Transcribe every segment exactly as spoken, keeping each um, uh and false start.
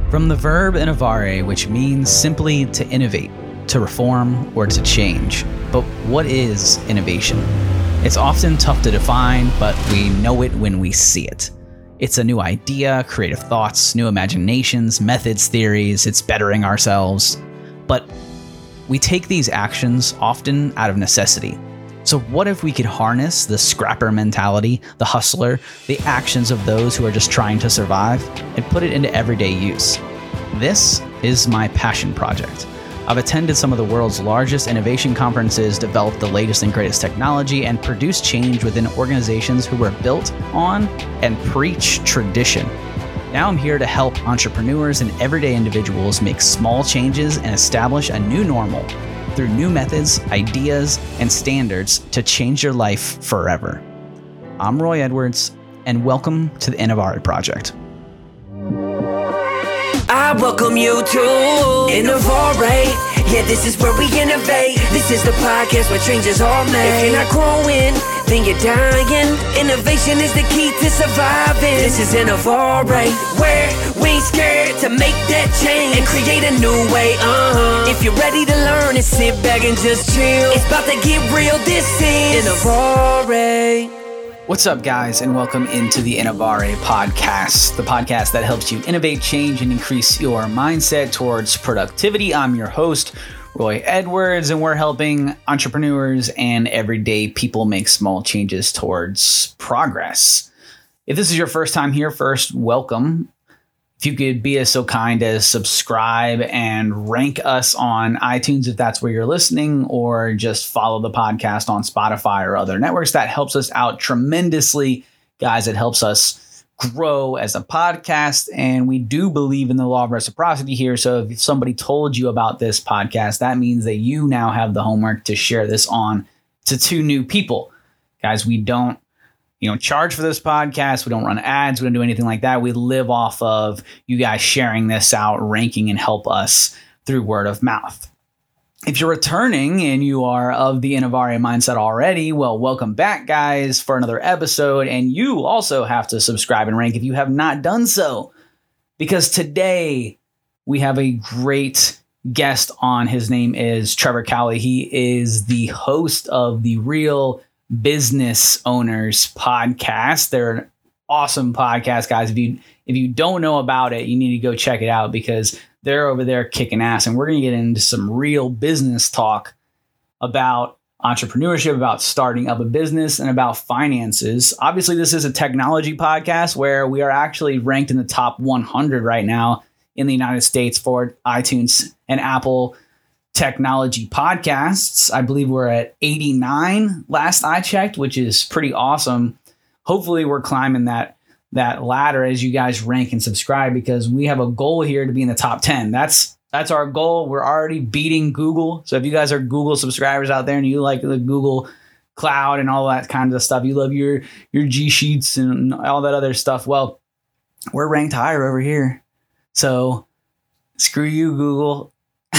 From the verb innovare, which means simply to innovate, to reform, or to change. But what is innovation? It's often tough to define, but we know it when we see it. It's a new idea, creative thoughts, new imaginations, methods, theories. It's bettering ourselves. But we take these actions often out of necessity. So what if we could harness the scrapper mentality, the hustler, the actions of those who are just trying to survive, and put it into everyday use? This is my passion project. I've attended some of the world's largest innovation conferences, developed the latest and greatest technology, and produced change within organizations who were built on and preach tradition. Now I'm here to help entrepreneurs and everyday individuals make small changes and establish a new normal through new methods, ideas, and standards to change your life forever. I'm Roy Edwards, and welcome to the Innovare Project. I welcome you to Innovare. Yeah, this is where we innovate. This is the podcast where changes are made. If you're not growing, then you're dying. Innovation is the key to surviving. This is Innovare, where we ain't scared to make that change and create a new way. Uh-huh. If you're ready to learn and sit back and just chill, it's about to get real. This is Innovare. What's up, guys, and welcome into the Innovare podcast, the podcast that helps you innovate, change, and increase your mindset towards productivity. I'm your host, Roy Edwards, and we're helping entrepreneurs and everyday people make small changes towards progress. If this is your first time here, first, welcome. If you could be as so kind as subscribe and rank us on iTunes if that's where you're listening, or just follow the podcast on Spotify or other networks, that helps us out tremendously. Guys, it helps us grow as a podcast, and we do believe in the law of reciprocity here. So if somebody told you about this podcast, that means that you now have the homework to share this on to two new people. Guys, we don't You know, charge for this podcast. We don't run ads. We don't do anything like that. We live off of you guys sharing this out, ranking, and help us through word of mouth. If you're returning and you are of the Innovare mindset already, well, welcome back, guys, for another episode. And you also have to subscribe and rank if you have not done so, because today we have a great guest on. His name is Trevor Cowley. He is the host of the Real Business Owners podcast. They're an awesome podcast, guys. If you if you don't know about it, you need to go check it out, because they're over there kicking ass. And we're going to get into some real business talk about entrepreneurship, about starting up a business, and about finances. Obviously, this is a technology podcast where we are actually ranked in the top one hundred right now in the United States for iTunes and Apple technology podcasts. I believe we're at eighty-nine last I checked, which is pretty awesome. Hopefully we're climbing that that ladder as you guys rank and subscribe, because we have a goal here to be in the top ten. That's that's our goal. We're already beating Google. So if you guys are Google subscribers out there and you like the Google Cloud and all that kind of stuff, you love your your G Sheets and all that other stuff, well, we're ranked higher over here. So screw you, Google.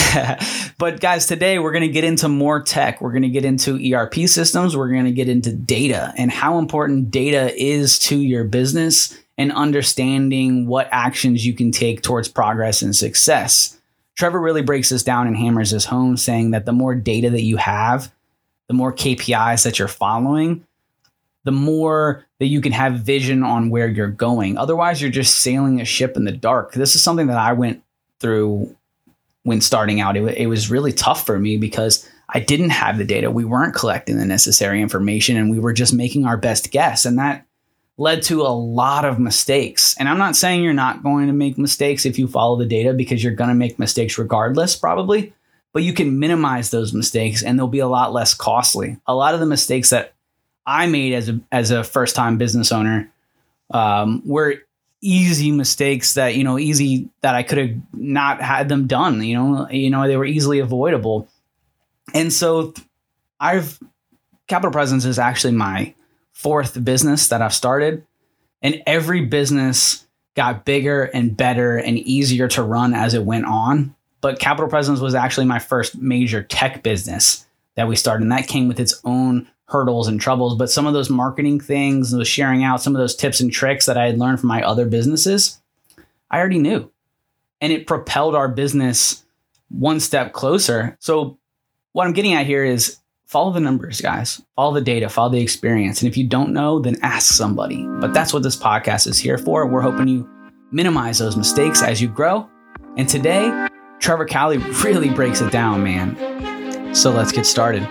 But guys, today we're going to get into more tech. We're going to get into E R P systems. We're going to get into data and how important data is to your business, and understanding what actions you can take towards progress and success. Trevor really breaks this down and hammers this home, saying that the more data that you have, the more K P Is that you're following, the more that you can have vision on where you're going. Otherwise, you're just sailing a ship in the dark. This is something that I went through when starting out. It, it was really tough for me because I didn't have the data. We weren't collecting the necessary information, and we were just making our best guess. And that led to a lot of mistakes. And I'm not saying you're not going to make mistakes if you follow the data, because you're going to make mistakes regardless, probably, but you can minimize those mistakes and they'll be a lot less costly. A lot of the mistakes that I made as a, as a first-time business owner um, were easy mistakes that, you know, easy that I could have not had them done, you know, you know, they were easily avoidable. And so I've Capital Presence is actually my fourth business that I've started, and every business got bigger and better and easier to run as it went on. But Capital Presence was actually my first major tech business that we started, and that came with its own hurdles and troubles. But some of those marketing things, those sharing out some of those tips and tricks that I had learned from my other businesses, I already knew. and it propelled our business one step closer. So what I'm getting at here is follow the numbers, guys. Follow the data, follow the experience. And if you don't know, then ask somebody. But that's what this podcast is here for. We're hoping you minimize those mistakes as you grow. And today, Trevor Cowley really breaks it down, man. So let's get started.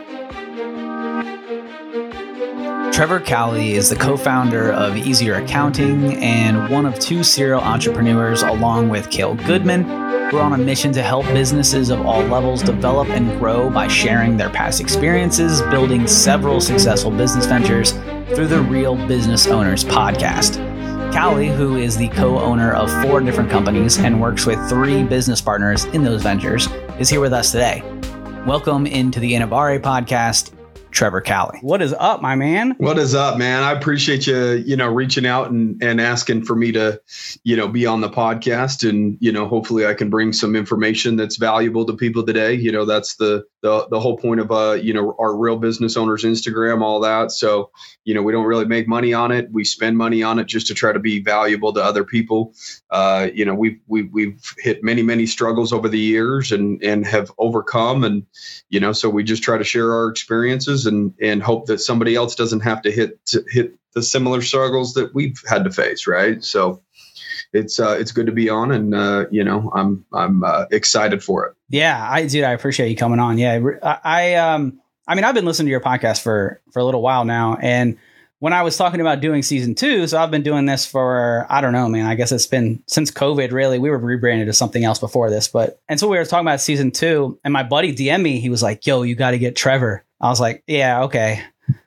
Trevor Cowley is the co-founder of Easier Accounting and one of two serial entrepreneurs along with Cale Goodman. We're on a mission to help businesses of all levels develop and grow by sharing their past experiences, building several successful business ventures through the Real Business Owners podcast. Cowley, who is the co-owner of four different companies and works with three business partners in those ventures, is here with us today. Welcome into the Innovare podcast, Trevor Cowley. What is up, my man? What is up, man? I appreciate you, you know, reaching out and, and asking for me to, you know, be on the podcast. And, you know, hopefully I can bring some information that's valuable to people today. You know, that's the the, the whole point of, uh, you know, our Real Business Owners Instagram, all that. So, you know, we don't really make money on it. We spend money on it just to try to be valuable to other people. Uh, you know, we've, we've, we've hit many, many struggles over the years and, and have overcome. And, you know, so we just try to share our experiences and and hope that somebody else doesn't have to hit to hit the similar struggles that we've had to face, right? So it's uh, it's good to be on, and uh, you know I'm I'm uh, excited for it. Yeah, I dude, I appreciate you coming on. Yeah, I, I um I mean I've been listening to your podcast for for a little while now, and when I was talking about doing season two, so I've been doing this for, I don't know, man, I guess it's been since COVID, really. We were rebranded to something else before this, but, and so we were talking about season two, and my buddy D M'd me, he was like, yo, you got to get Trevor. I was like, yeah, okay.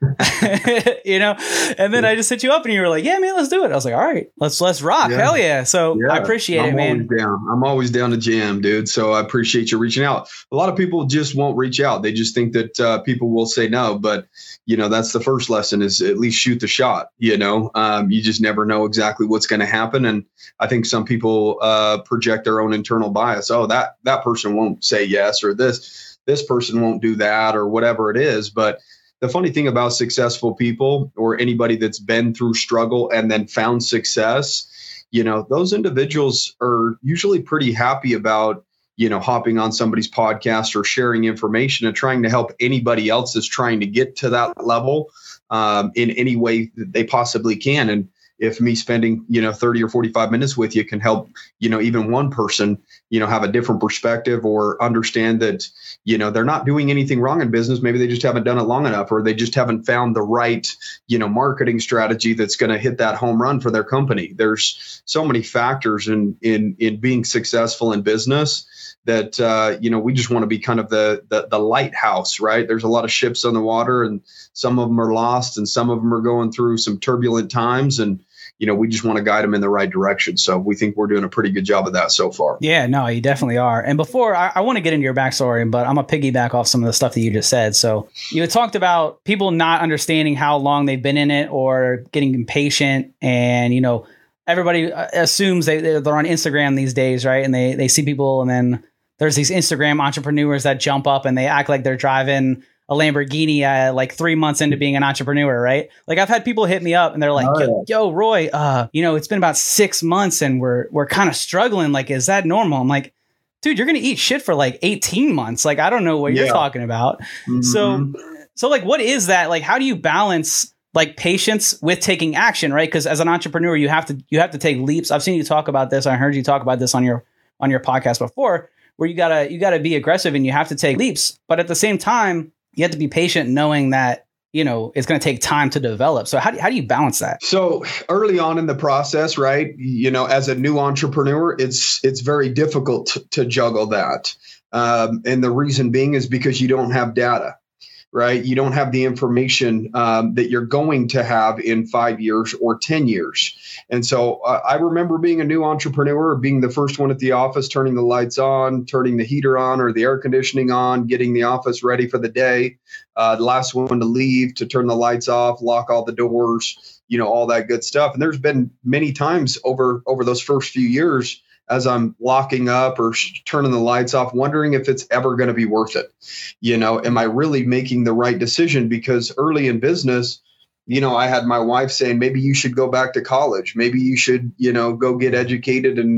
You know, and then I just hit you up and you were like, yeah, man, let's do it. I was like, all right, let's, let's rock. Yeah. Hell yeah. So yeah, I appreciate I'm it, man. Always down. I'm always down to jam, dude. So I appreciate you reaching out. A lot of people just won't reach out. They just think that uh, people will say no, but you know, that's the first lesson is at least shoot the shot. You know, um, you just never know exactly what's going to happen. And I think some people uh, project their own internal bias. Oh, that, that person won't say yes, or this, this person won't do that, or whatever it is. But the funny thing about successful people, or anybody that's been through struggle and then found success, you know, those individuals are usually pretty happy about, you know, hopping on somebody's podcast or sharing information and trying to help anybody else that's trying to get to that level um, in any way that they possibly can. And if me spending, you know, thirty or forty-five minutes with you can help, you know, even one person, you know, have a different perspective or understand that, you know, they're not doing anything wrong in business. Maybe they just haven't done it long enough, or they just haven't found the right, you know, marketing strategy that's going to hit that home run for their company. There's so many factors in, in, in being successful in business that, uh, you know, we just want to be kind of the, the the lighthouse, right? There's a lot of ships on the water, and some of them are lost and some of them are going through some turbulent times. And, you know, we just want to guide them in the right direction. So we think we're doing a pretty good job of that so far. Yeah, no, you definitely are. And before, I, I want to get into your backstory, but I'm going to piggyback off some of the stuff that you just said. So you had talked about people not understanding how long they've been in it or getting impatient. And, you know, everybody assumes they, they're on Instagram these days, right? And they, they see people, and then there's these Instagram entrepreneurs that jump up and they act like they're driving a Lamborghini uh, like three months into being an entrepreneur, right? Like I've had people hit me up and they're like, yo, yo Roy, uh, you know, it's been about six months and we're, we're kind of struggling. Like, is that normal? I'm like, dude, you're going to eat shit for like eighteen months. Like, I don't know what yeah. you're talking about. Mm-hmm. So, so like, what is that? Like, how do you balance like patience with taking action, right? Because as an entrepreneur, you have to, you have to take leaps. I've seen you talk about this. I heard you talk about this on your, on your podcast before, where you gotta, you gotta be aggressive and you have to take leaps. But at the same time, you have to be patient, knowing that, you know, it's going to take time to develop. So how do, how do you balance that? So early on in the process, right, you know, as a new entrepreneur, it's it's very difficult to, to juggle that. Um, and the reason being is because you don't have data, right? You don't have the information um, that you're going to have in five years or ten years. And so uh, I remember being a new entrepreneur, being the first one at the office, turning the lights on, turning the heater on or the air conditioning on, getting the office ready for the day. Uh, the last one to leave, to turn the lights off, lock all the doors, you know, all that good stuff. And there's been many times over, over those first few years as I'm locking up or sh- turning the lights off, wondering if it's ever going to be worth it. You know, am I really making the right decision? Because early in business, you know, I had my wife saying, maybe you should go back to college. Maybe you should, you know, go get educated and,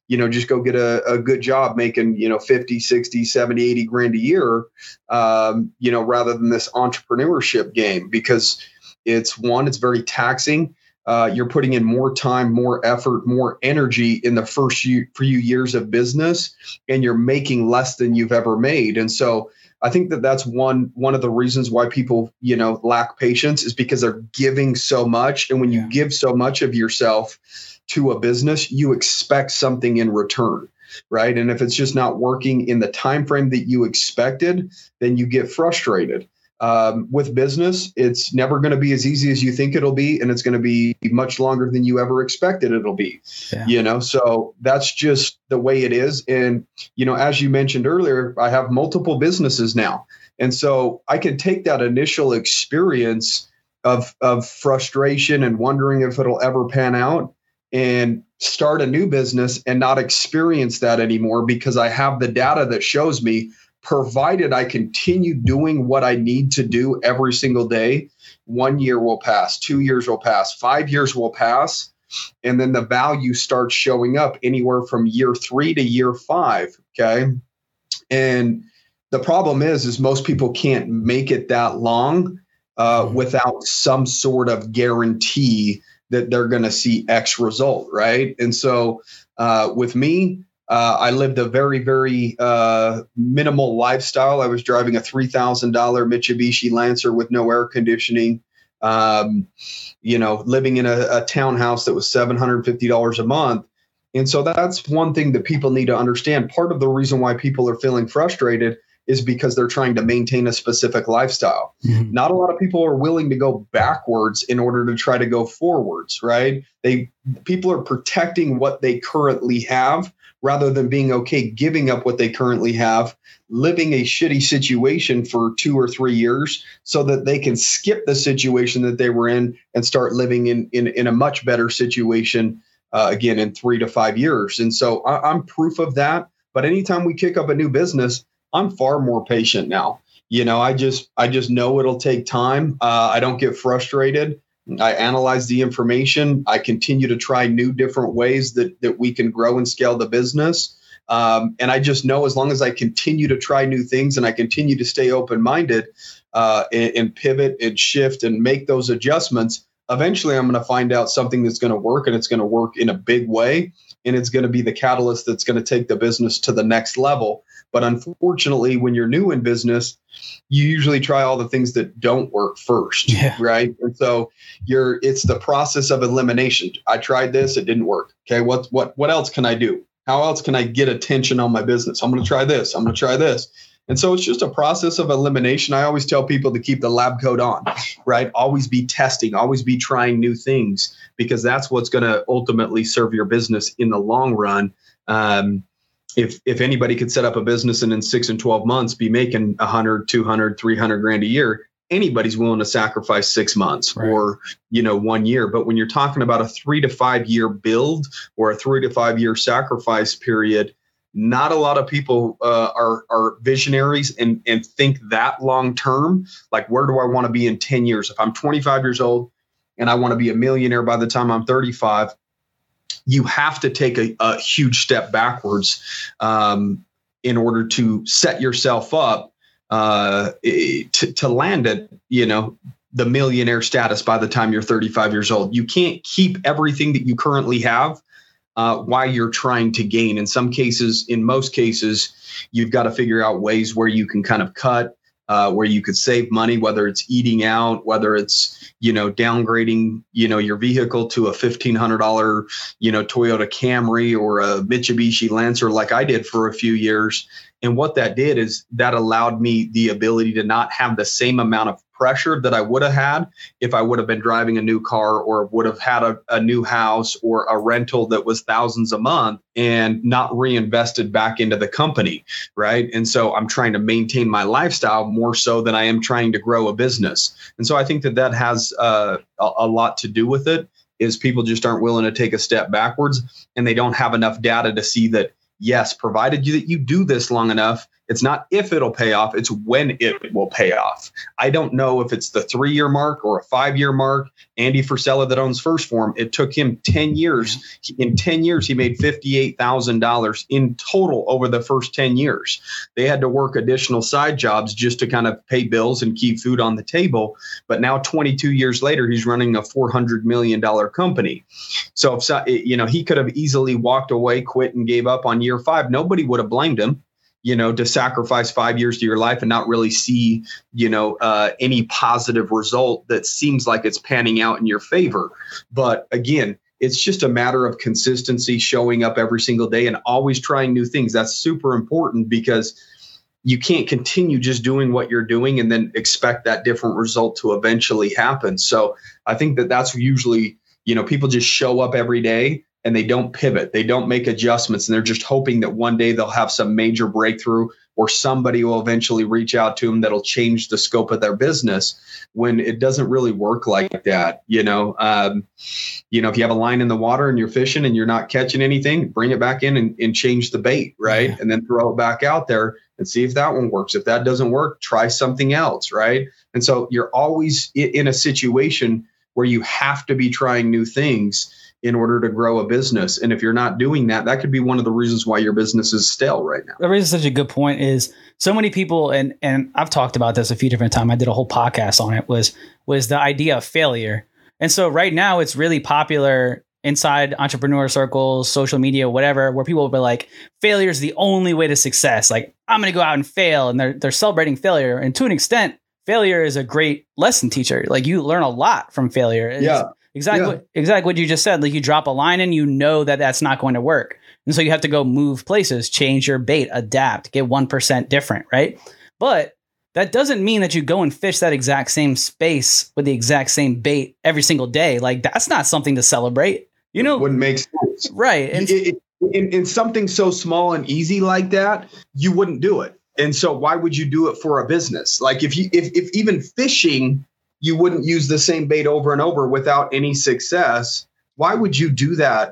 you know, just go get a, a good job making, you know, fifty, sixty, seventy, eighty grand a year, um, you know, rather than this entrepreneurship game, because it's one, it's very taxing. Uh, you're putting in more time, more effort, more energy in the first few, few years of business, and you're making less than you've ever made. And so I think that that's one one of the reasons why people, you know, lack patience, is because they're giving so much. And when you yeah. give so much of yourself to a business, you expect something in return, right? And if it's just not working in the time frame that you expected, then you get frustrated. Um, with business, it's never going to be as easy as you think it'll be, and it's going to be much longer than you ever expected it'll be. Yeah. You know, so that's just the way it is. And, you know, as you mentioned earlier, I have multiple businesses now. And so I can take that initial experience of, of frustration and wondering if it'll ever pan out and start a new business and not experience that anymore, because I have the data that shows me, provided I continue doing what I need to do every single day, one year will pass, two years will pass, five years will pass. And then the value starts showing up anywhere from year three to year five. Okay. And the problem is, is most people can't make it that long uh, without some sort of guarantee that they're going to see X result. Right. And so uh, with me, Uh, I lived a very, very uh, minimal lifestyle. I was driving a three thousand dollars Mitsubishi Lancer with no air conditioning, um, you know, living in a, a townhouse that was seven hundred fifty dollars a month. And so that's one thing that people need to understand. Part of the reason why people are feeling frustrated is because they're trying to maintain a specific lifestyle. Mm-hmm. Not a lot of people are willing to go backwards in order to try to go forwards, right? They people are protecting what they currently have, rather than being okay giving up what they currently have, living a shitty situation for two or three years so that they can skip the situation that they were in and start living in in, in a much better situation, uh, again, in three to five years. And so I, I'm proof of that. But anytime we kick up a new business, I'm far more patient now. You know, I just I just know it'll take time. Uh, I don't get frustrated. I analyze the information. I continue to try new different ways that, that we can grow and scale the business. Um, and I just know as long as I continue to try new things and I continue to stay open-minded uh, and, and pivot and shift and make those adjustments, eventually I'm going to find out something that's going to work, and it's going to work in a big way. And it's going to be the catalyst that's going to take the business to the next level. But unfortunately, when you're new in business, you usually try all the things that don't work first, yeah. right? And so you're it's the process of elimination. I tried this, it didn't work. Okay, what what what else can I do? How else can I get attention on my business? I'm going to try this. I'm going to try this. And so it's just a process of elimination. I always tell people to keep the lab coat on, right? Always be testing, always be trying new things, because that's what's going to ultimately serve your business in the long run. Um, If if anybody could set up a business and in six and twelve months be making one hundred, two hundred, three hundred grand a year, anybody's willing to sacrifice six months right. or, you know, one year. But when you're talking about a three to five year build or a three to five year sacrifice period, not a lot of people uh, are are visionaries and, and think that long term. Like, where do I want to be in ten years? If I'm twenty-five years old and I want to be a millionaire by the time I'm thirty-five, you have to take a, a huge step backwards um, in order to set yourself up uh, to, to land at, you know, the millionaire status by the time you're thirty-five years old. You can't keep everything that you currently have uh, while you're trying to gain. In some cases, in most cases, you've got to figure out ways where you can kind of cut, uh, where you could save money, whether it's eating out, whether it's, you know, downgrading, you know, your vehicle to a fifteen hundred dollars, you know, Toyota Camry or a Mitsubishi Lancer, like I did for a few years. And what that did is that allowed me the ability to not have the same amount of pressure that I would have had if I would have been driving a new car or would have had a, a new house or a rental that was thousands a month and not reinvested back into the company, right? And so I'm trying to maintain my lifestyle more so than I am trying to grow a business. And so I think that that has uh, a, a lot to do with it, is people just aren't willing to take a step backwards, and they don't have enough data to see that, yes, provided you that you do this long enough It's not if it'll pay off, it's when it will pay off. I don't know if it's the three-year mark or a five-year mark. Andy Frisella that owns First Form, it took him ten years. In ten years, he made fifty-eight thousand dollars in total over the first ten years. They had to work additional side jobs just to kind of pay bills and keep food on the table. But now twenty-two years later, he's running a four hundred million dollars company. So, if so, you know, he could have easily walked away, quit, and gave up on year five. Nobody would have blamed him, you know, to sacrifice five years to your life and not really see, you know, uh, any positive result that seems like it's panning out in your favor. But again, it's just a matter of consistency, showing up every single day and always trying new things. That's super important, because you can't continue just doing what you're doing and then expect that different result to eventually happen. So I think that that's usually, you know, people just show up every day and they don't pivot. They don't make adjustments. And they're just hoping that one day they'll have some major breakthrough or somebody will eventually reach out to them that'll change the scope of their business, when it doesn't really work like that. You know, um, you know, if you have a line in the water and you're fishing and you're not catching anything, bring it back in and, and change the bait, right? Yeah. And then throw it back out there and see if that one works. If that doesn't work, try something else, right? And so you're always in a situation where you have to be trying new things in order to grow a business. And if you're not doing that, that could be one of the reasons why your business is stale right now. That raises such a good point. Is so many people, and and I've talked about this a few different times, I did a whole podcast on it, was was the idea of failure. And so right now it's really popular inside entrepreneur circles, social media, whatever, where people will be like, failure is the only way to success. Like, I'm going to go out and fail. And they're they're celebrating failure. And to an extent, failure is a great lesson teacher. Like, you learn a lot from failure. It's, yeah. Exactly, yeah. exactly what you just said. Like, you drop a line and you know that that's not going to work. And so you have to go move places, change your bait, adapt, get one percent different, right? But that doesn't mean that you go and fish that exact same space with the exact same bait every single day. Like, that's not something to celebrate. You know, it wouldn't make sense. Right. And it, it, in, in something so small and easy like that, you wouldn't do it. And so why would you do it for a business? Like, if you if if even fishing, you wouldn't use the same bait over and over without any success, why would you do that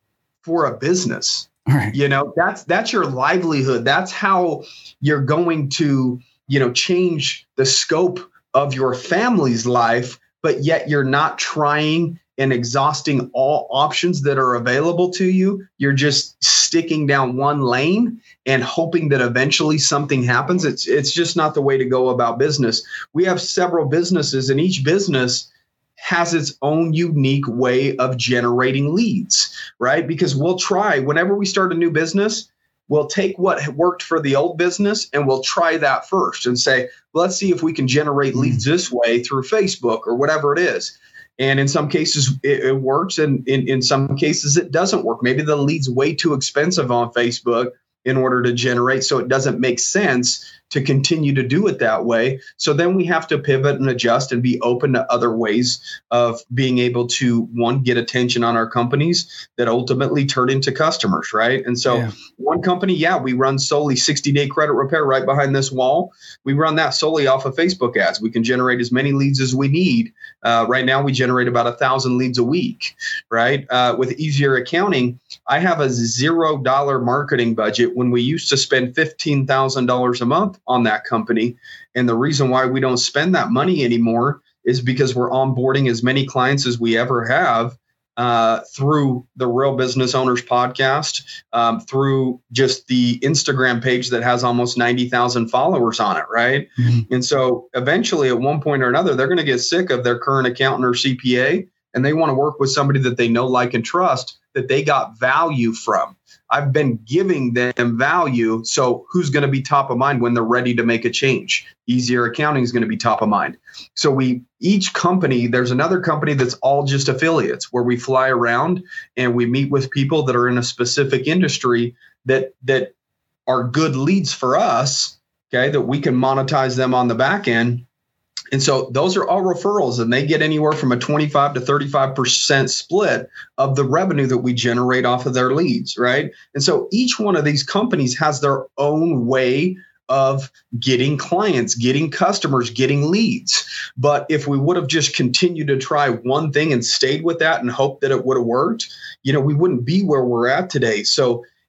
for a business? Right. You know, that's that's your livelihood. That's how you're going to, you know, change the scope of your family's life, but yet you're not trying and exhausting all options that are available to you. You're just sticking down one lane and hoping that eventually something happens. It's it's just not the way to go about business. We have several businesses, and each business has its own unique way of generating leads, right? Because we'll try, whenever we start a new business, we'll take what worked for the old business and we'll try that first and say, let's see if we can generate leads this way through Facebook or whatever it is. And in some cases it, it works, and in, in some cases it doesn't work. Maybe the lead's way too expensive on Facebook in order to generate, so it doesn't make sense to continue to do it that way. So then we have to pivot and adjust and be open to other ways of being able to, one, get attention on our companies that ultimately turn into customers, right? And so yeah. one company, yeah, we run solely sixty-day credit repair right behind this wall. We run that solely off of Facebook ads. We can generate as many leads as we need. Uh, right now, we generate about a thousand leads a week, right? Uh, with Easier Accounting, I have a zero dollar marketing budget when we used to spend fifteen thousand dollars a month on that company. And the reason why we don't spend that money anymore is because we're onboarding as many clients as we ever have uh, through the Real Business Owners podcast, um, through just the Instagram page that has almost ninety thousand followers on it, right? Mm-hmm. And so eventually at one point or another, they're going to get sick of their current accountant or C P A, and they want to work with somebody that they know, like, and trust, that they got value from. I've been giving them value. So who's going to be top of mind when they're ready to make a change? Easier Accounting is going to be top of mind. So we, each company, there's another company that's all just affiliates, where we fly around and we meet with people that are in a specific industry that, that are good leads for us, okay, that we can monetize them on the back end. And so those are all referrals, and they get anywhere from a twenty-five to thirty-five percent split of the revenue that we generate off of their leads, right? And so each one of these companies has their own way of getting clients, getting customers, getting leads. But if we would have just continued to try one thing and stayed with that and hoped that it would have worked, you know, we wouldn't be where we're at today. So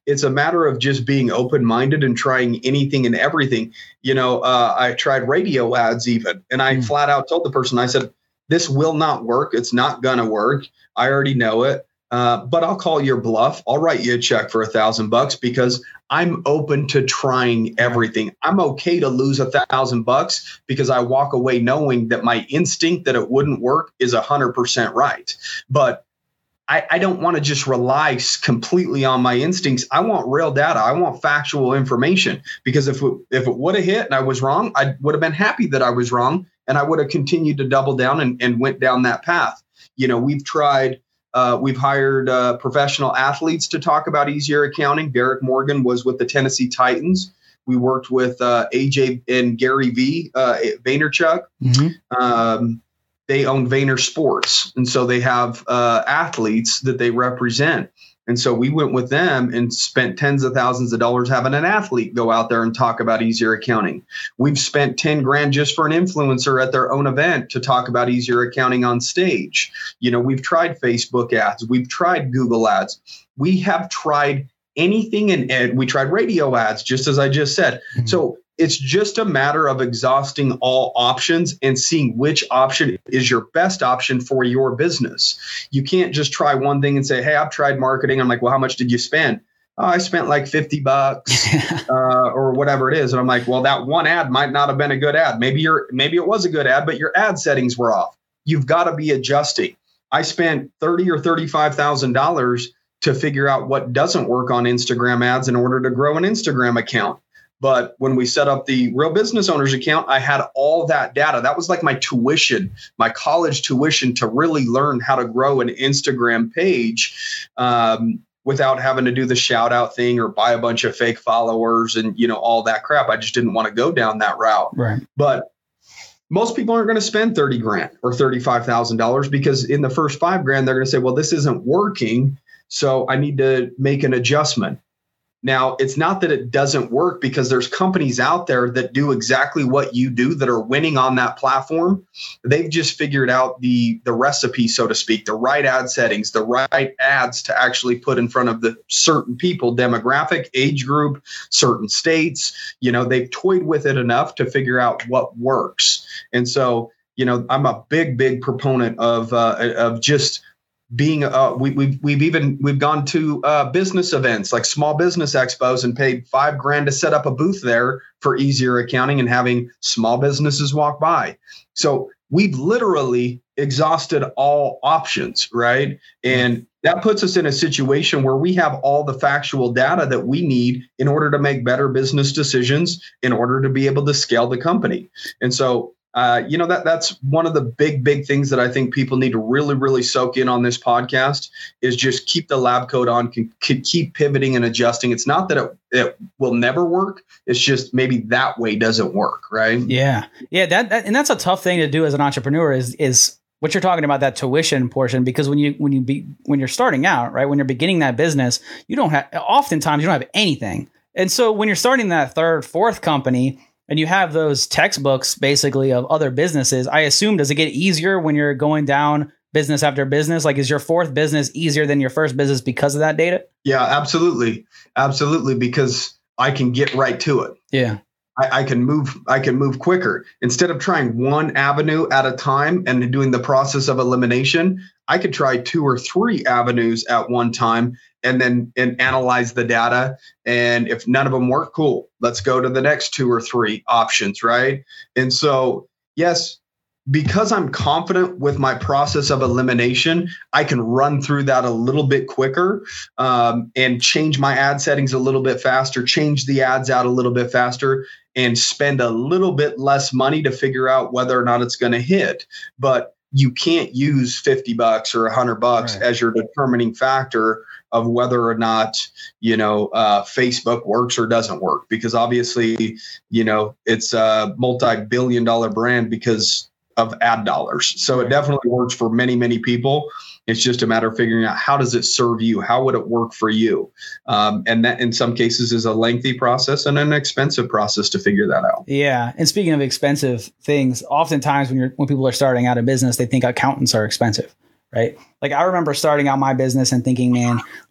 it's a matter of just being open-minded and trying anything and everything. You know, uh, I tried radio ads even, and I mm. flat out told the person, I said, this will not work. It's not going to work. I already know it. Uh, but I'll call your bluff. I'll write you a check for a thousand bucks because I'm open to trying everything. I'm okay to lose a thousand bucks because I walk away knowing that my instinct that it wouldn't work is a hundred percent right. But I, I don't want to just rely completely on my instincts. I want real data. I want factual information, because if it, if it would have hit and I was wrong, I would have been happy that I was wrong, and I would have continued to double down and, and went down that path. You know, we've tried. Uh, we've hired uh, professional athletes to talk about easier accounting. Derek Morgan was with the Tennessee Titans. We worked with uh, A J and Gary V. Uh, Vaynerchuk. Mm-hmm. Um, they own Vayner Sports, and so they have uh, athletes that they represent. And so we went with them and spent tens of thousands of dollars having an athlete go out there and talk about easier accounting. We've spent ten grand just for an influencer at their own event to talk about easier accounting on stage. You know, we've tried Facebook ads. We've tried Google ads. We have tried anything, and, and we tried radio ads, just as I just said. Mm-hmm. So it's just a matter of exhausting all options and seeing which option is your best option for your business. You can't just try one thing and say, hey, I've tried marketing. I'm like, well, how much did you spend? Oh, I spent like fifty bucks uh, or whatever it is. And I'm like, well, that one ad might not have been a good ad. Maybe you're, maybe it was a good ad, but your ad settings were off. You've got to be adjusting. I spent thirty or thirty-five thousand dollars to figure out what doesn't work on Instagram ads in order to grow an Instagram account. But when we set up the Real Business Owners account, I had all that data. That was like my tuition, my college tuition to really learn how to grow an Instagram page um, without having to do the shout out thing or buy a bunch of fake followers and, you know, all that crap. I just didn't want to go down that route. Right. But most people aren't going to spend thirty grand or thirty-five thousand dollars because in the first five grand, they're going to say, well, this isn't working, so I need to make an adjustment. Now, it's not that it doesn't work, because there's companies out there that do exactly what you do that are winning on that platform. They've just figured out the the recipe, so to speak, the right ad settings, the right ads to actually put in front of the certain people, demographic, age group, certain states. You know, they've toyed with it enough to figure out what works. And so, you know, I'm a big, big proponent of uh, of just being uh, we, we've we've even we've gone to uh, business events like small business expos and paid five grand to set up a booth there for easier accounting and having small businesses walk by. So we've literally exhausted all options, right? And that puts us in a situation where we have all the factual data that we need in order to make better business decisions, in order to be able to scale the company. And so Uh, you know, that that's one of the big, big things that I think people need to really, really soak in on this podcast is just keep the lab coat on, can, can keep pivoting and adjusting. It's not that it, it will never work. It's just maybe that way doesn't work. Right. Yeah. Yeah. That, that and that's a tough thing to do as an entrepreneur is, is what you're talking about, that tuition portion, because when you, when you be, when you're starting out, right, when you're beginning that business, you don't have, oftentimes you don't have anything. And so when you're starting that third, fourth company, and you have those textbooks basically of other businesses, I assume, does it get easier when you're going down business after business? Like, is your fourth business easier than your first business because of that data? Yeah, absolutely. Absolutely. Because I can get right to it. Yeah. I, I can move, I can move quicker. Instead of trying one avenue at a time and doing the process of elimination, I could try two or three avenues at one time and then and analyze the data. And if none of them work, cool, let's go to the next two or three options, right? And so, yes, because I'm confident with my process of elimination, I can run through that a little bit quicker um, and change my ad settings a little bit faster, change the ads out a little bit faster, and spend a little bit less money to figure out whether or not it's going to hit. But you can't use fifty bucks or a hundred bucks right as your determining factor of whether or not, you know, uh, Facebook works or doesn't work, because obviously, you know, it's a multi-billion dollar brand because of ad dollars. So it definitely works for many, many people. It's just a matter of figuring out, how does it serve you? How would it work for you? Um, and that in some cases is a lengthy process and an expensive process to figure that out. Yeah. And speaking of expensive things, oftentimes when you're, when people are starting out a business, they think accountants are expensive, right? Like, I remember starting out my business and thinking, man, like,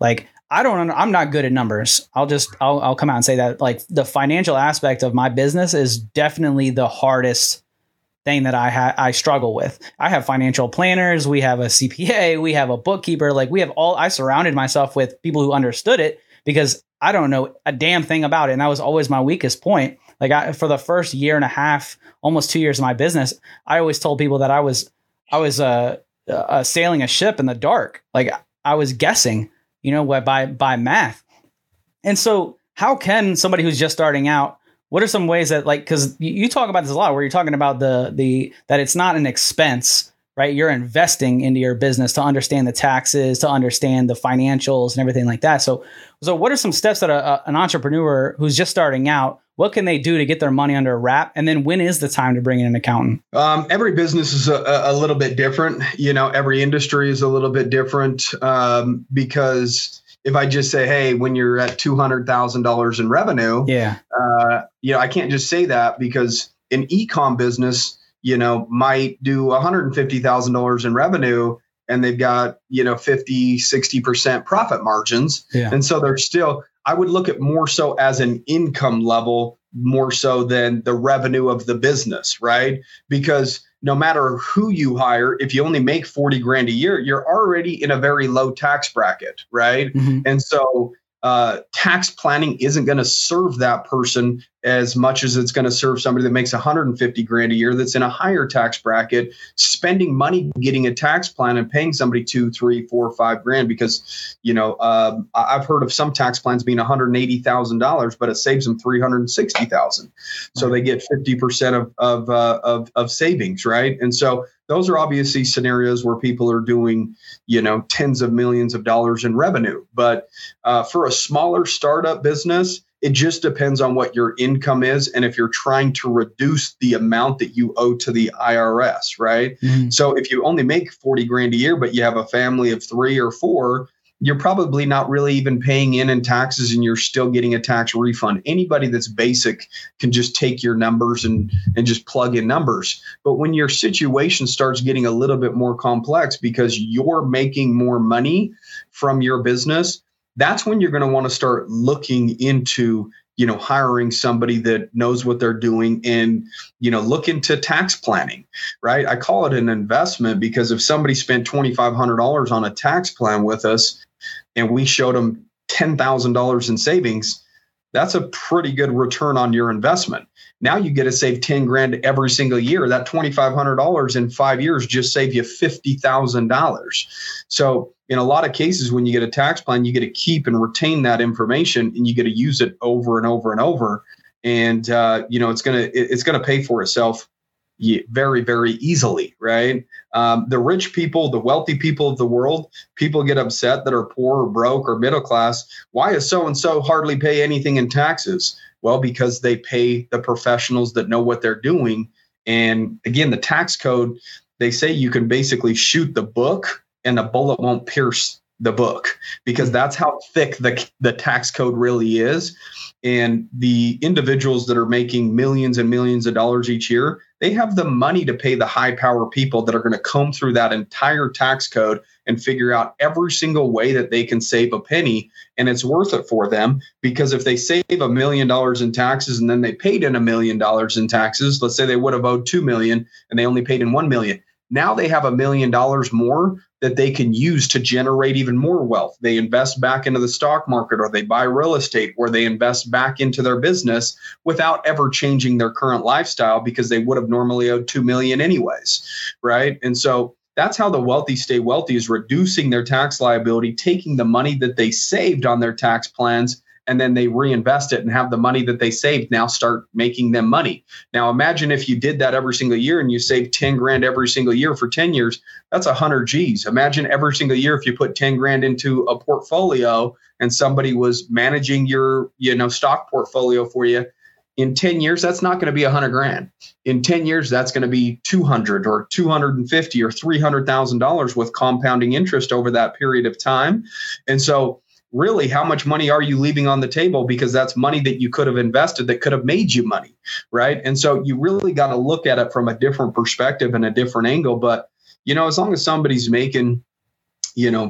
I don't, I'm not good at numbers. I'll just, I'll, I'll come out and say that like the financial aspect of my business is definitely the hardest thing that I ha- I struggle with. I have financial planners. We have a C P A. We have a bookkeeper. Like we have all, I surrounded myself with people who understood it because I don't know a damn thing about it. And that was always my weakest point. Like I, for the first year and a half, almost two years of my business, I always told people that I was, I was, uh, uh sailing a ship in the dark. Like I was guessing, you know, by, by math. And so how can somebody who's just starting out, what are some ways that like, cause you talk about this a lot where you're talking about the, the, that it's not an expense, right? You're investing into your business to understand the taxes, to understand the financials and everything like that. So, so what are some steps that a, a, an entrepreneur who's just starting out, what can they do to get their money under a wrap? And then when is the time to bring in an accountant? Um, every business is a, a little bit different. You know, every industry is a little bit different um, because if I just say, hey, when you're at two hundred thousand dollars in revenue, yeah, uh, you know, I can't just say that because an e-com business, you know, might do one hundred fifty thousand dollars in revenue and they've got, you know, fifty, sixty percent profit margins. Yeah. And so they're still, I would look at more so as an income level, more so than the revenue of the business, right? Because no matter who you hire, if you only make forty grand a year, you're already in a very low tax bracket, right? Mm-hmm. And so uh, tax planning isn't going to serve that person as much as it's going to serve somebody that makes one hundred fifty grand a year that's in a higher tax bracket, spending money getting a tax plan and paying somebody two, three, four, five grand because, you know, um, I've heard of some tax plans being one hundred eighty thousand dollars, but it saves them three hundred sixty thousand dollars. So they get fifty percent of of, uh, of of savings, right? And so those are obviously scenarios where people are doing, you know, tens of millions of dollars in revenue. But uh, for a smaller startup business, it just depends on what your income is and if you're trying to reduce the amount that you owe to the I R S, right? Mm-hmm. So if you only make forty grand a year, but you have a family of three or four, you're probably not really even paying in in taxes and you're still getting a tax refund. Anybody that's basic can just take your numbers and, and just plug in numbers. But when your situation starts getting a little bit more complex because you're making more money from your business, that's when you're going to want to start looking into, you know, hiring somebody that knows what they're doing and, you know, look into tax planning, right? I call it an investment because if somebody spent twenty-five hundred dollars on a tax plan with us and we showed them ten thousand dollars in savings, that's a pretty good return on your investment. Now you get to save ten grand every single year. That twenty-five hundred dollars in five years just saved you fifty thousand dollars. So in a lot of cases, when you get a tax plan, you get to keep and retain that information and you get to use it over and over and over. And, uh, you know, it's going to, it's going to pay for itself very, very easily, right? Um, the rich people, the wealthy people of the world, people get upset that are poor or broke or middle class. Why is so-and-so hardly pay anything in taxes? Well, because they pay the professionals that know what they're doing. And again, the tax code, they say you can basically shoot the book and a bullet won't pierce the book because that's how thick the, the tax code really is. And the individuals that are making millions and millions of dollars each year, they have the money to pay the high power people that are going to comb through that entire tax code and figure out every single way that they can save a penny. And it's worth it for them because if they save a million dollars in taxes and then they paid in a million dollars in taxes, let's say they would have owed two million and they only paid in one million. Now they have a million dollars more that they can use to generate even more wealth. They invest back into the stock market or they buy real estate or they invest back into their business without ever changing their current lifestyle because they would have normally owed two million dollars anyways, right? And so that's how the wealthy stay wealthy, is reducing their tax liability, taking the money that they saved on their tax plans, and then they reinvest it and have the money that they saved now start making them money. Now, imagine if you did that every single year and you saved ten grand every single year for ten years, that's one hundred G's. Imagine every single year if you put ten grand into a portfolio and somebody was managing your, you know, stock portfolio for you. In ten years, that's not going to be one hundred grand. In ten years, that's going to be two hundred or two hundred fifty or three hundred thousand dollars with compounding interest over that period of time. And so really, how much money are you leaving on the table? Because that's money that you could have invested that could have made you money, right? And so you really got to look at it from a different perspective and a different angle. But, you know, as long as somebody's making, you know,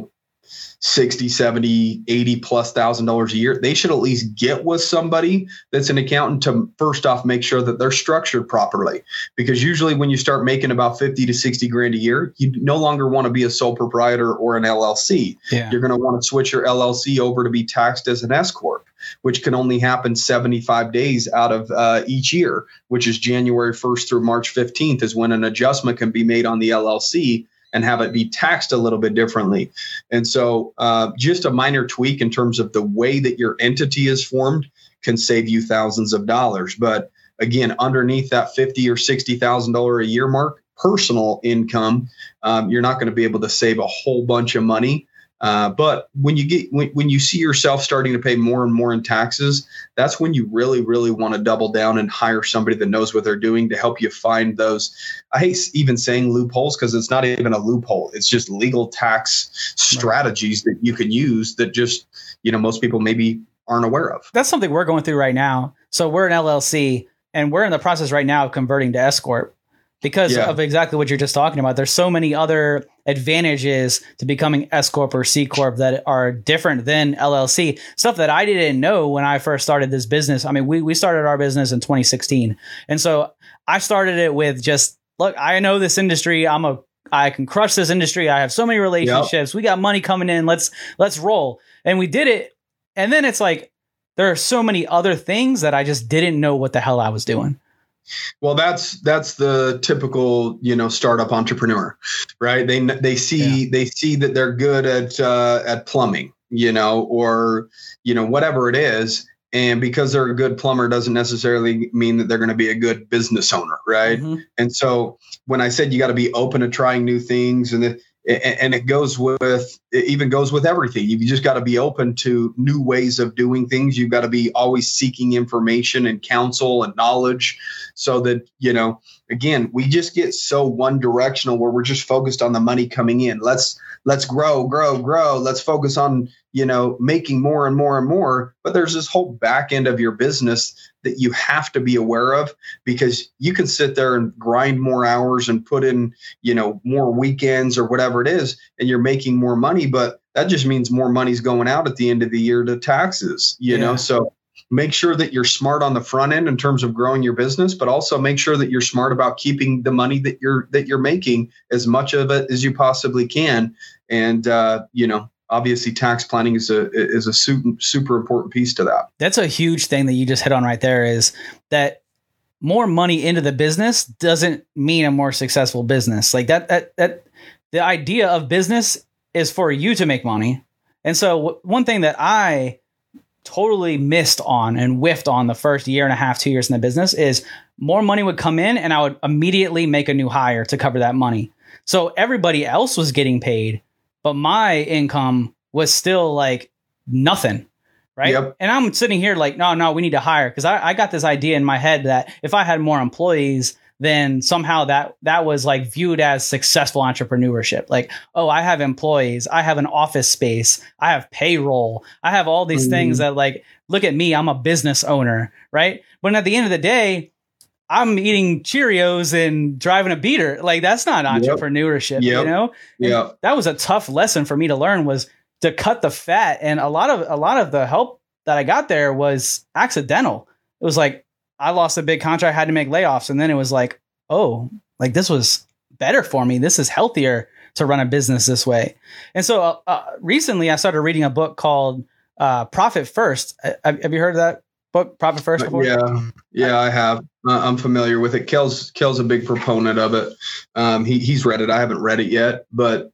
sixty, seventy, eighty plus thousand dollars a year, they should at least get with somebody that's an accountant to first off make sure that they're structured properly. Because usually when you start making about fifty to sixty grand a year, you no longer want to be a sole proprietor or an L L C. Yeah. You're going to want to switch your L L C over to be taxed as an S corp, which can only happen seventy-five days out of uh, each year, which is January first through March fifteenth is when an adjustment can be made on the L L C and have it be taxed a little bit differently. And so uh, just a minor tweak in terms of the way that your entity is formed can save you thousands of dollars. But again, underneath that fifty or sixty thousand dollars a year mark, personal income, um, you're not going to be able to save a whole bunch of money. Uh, but when you get when, when you see yourself starting to pay more and more in taxes, that's when you really, really want to double down and hire somebody that knows what they're doing to help you find those. I hate even saying loopholes because it's not even a loophole. It's just legal tax strategies that you can use that just, you know, most people maybe aren't aware of. That's something we're going through right now. So we're an L L C and we're in the process right now of converting to S corp. Because yeah. of exactly what you're just talking about. There's so many other advantages to becoming S corp or C corp that are different than L L C. Stuff that I didn't know when I first started this business. I mean, we we started our business in twenty sixteen. And so I started it with just, look, I know this industry. I'm a I can crush this industry. I have so many relationships. Yep. We got money coming in. Let's let's roll. And we did it. And then it's like there are so many other things that I just didn't know what the hell I was doing. Well, that's that's the typical, you know, startup entrepreneur, right? They they see yeah. they see that they're good at uh, at plumbing, you know, or you know whatever it is, and because they're a good plumber doesn't necessarily mean that they're going to be a good business owner, right? Mm-hmm. And so when I said you got to be open to trying new things, and the, and it goes with, it even goes with everything. You just got to be open to new ways of doing things. You've got to be always seeking information and counsel and knowledge so that, you know, again, we just get so one directional where we're just focused on the money coming in. Let's, let's grow, grow, grow. Let's focus on, you know, making more and more and more. But there's this whole back end of your business that you have to be aware of, because you can sit there and grind more hours and put in, you know, more weekends or whatever it is, and you're making more money, but that just means more money's going out at the end of the year to taxes, you yeah. know? So make sure that you're smart on the front end in terms of growing your business, but also make sure that you're smart about keeping the money that you're, that you're making, as much of it as you possibly can. And, uh, you know, obviously tax planning is a is a super, super important piece to that. That's a huge thing that you just hit on right there, is that more money into the business doesn't mean a more successful business. Like that, that, that the idea of business is for you to make money. And so w- one thing that I totally missed on and whiffed on the first year and a half, two years in the business is more money would come in and I would immediately make a new hire to cover that money. So everybody else was getting paid, but my income was still like nothing, right? Yep. And I'm sitting here like, no, no, we need to hire. Because I, I got this idea in my head that if I had more employees, then somehow that that was like viewed as successful entrepreneurship. Like, oh, I have employees, I have an office space, I have payroll, I have all these mm-hmm. things that like, look at me, I'm a business owner, right? But at the end of the day, I'm eating Cheerios and driving a beater. Like, that's not entrepreneurship, yep. Yep. you know? Yeah. That was a tough lesson for me to learn, was to cut the fat. And a lot of, a lot of the help that I got there was accidental. It was like, I lost a big contract, had to make layoffs. And then it was like, oh, like this was better for me. This is healthier to run a business this way. And so uh, uh, recently I started reading a book called uh, Profit First. Uh, have you heard of that book, Profit First, before? Yeah, yeah, I have. Uh, I'm familiar with it. Kel's Kel's a big proponent of it. Um, he he's read it. I haven't read it yet, but